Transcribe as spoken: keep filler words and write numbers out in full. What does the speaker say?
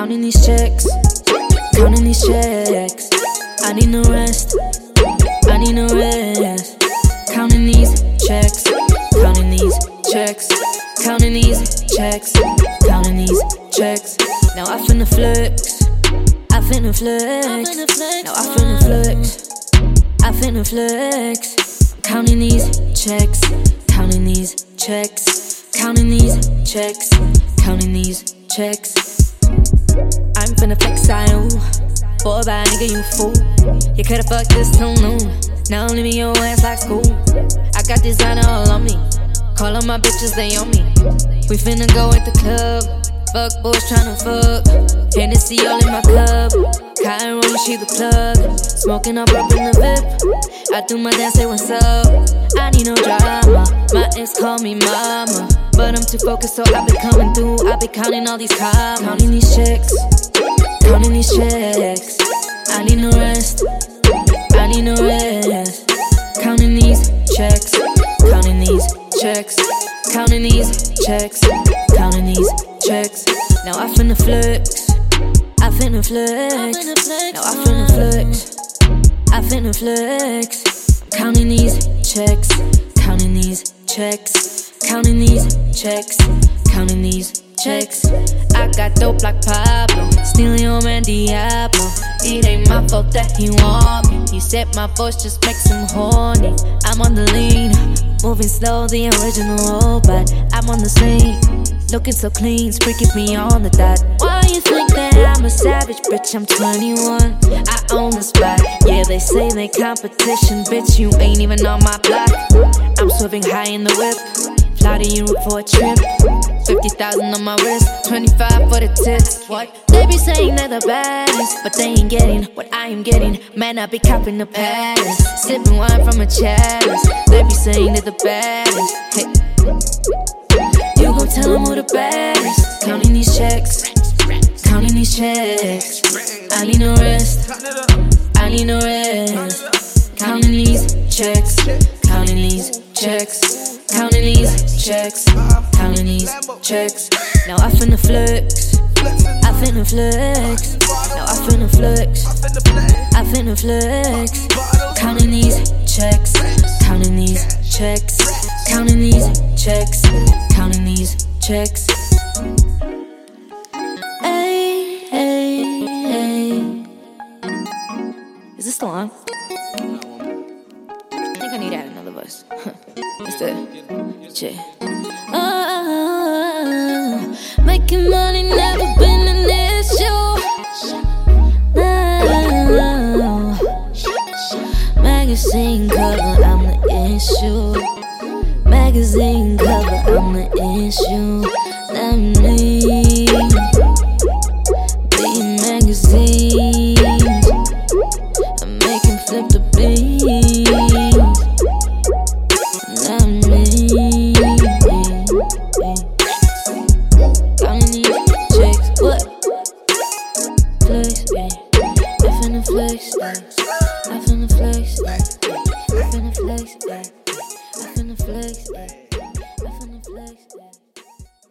Counting these checks, counting these checks. I need no rest, I need no rest. Counting these checks, counting these checks, counting these checks, counting these checks. Now I finna flex, I finna flex. Now I finna flex, I finna flex. I'm counting these checks, counting these checks, counting these checks, counting these checks. I'm finna flex, I know. Boy, bad nigga, you fool. You could've fucked this till noon. Now leave me your ass like school. I got designer all on me. Call all my bitches, they on me. We finna go at the club. Fuck boys tryna fuck. Hennessy all in my cup. Cotton roll, she the plug. Smoking up up in the V I P. I do my dance, say what's up. I need no drama. My ex call me mama, but I'm too focused, so I be coming through. I be counting all these commas, counting these checks, counting these checks. I need no rest, I need no rest. Counting these checks, counting these checks, counting these checks, counting these checks. Now I finna flex, I finna flex. Now I finna flex, I finna flex. I'm counting these checks, counting these checks, counting these checks, counting these checks. I got dope like Pablo, stealing your man Diablo. It ain't my fault that he want me. He said my voice just makes him horny. I'm on the lean, moving slow, the original robot. I'm on the scene, looking so clean, freaking me on the dot. Why you think that I'm a savage, bitch? I'm twenty-one, I own the spot. Yeah, they say they competition, bitch, you ain't even on my block. I'm swerving high in the whip, fly to Europe for a trip. Fifty thousand on my wrist, twenty-five for the tits. What? They be saying they're the baddest, but they ain't getting what I am getting. Man, I be copping the palace, sipping wine from a chalice. They be saying they're the baddest. Hey, you gon' tell them who the baddest. Counting these checks, counting these checks. I need no rest, I need no rest. Counting these checks, counting these checks, counting these checks, counting these checks. Now I finna flex, I finna flex. Now I finna flex, I finna flex. Counting these checks, counting these checks, counting these checks, counting these checks. Hey, hey, hey. Is this the line? I think I need to add another verse. It's the shit. Oh, making my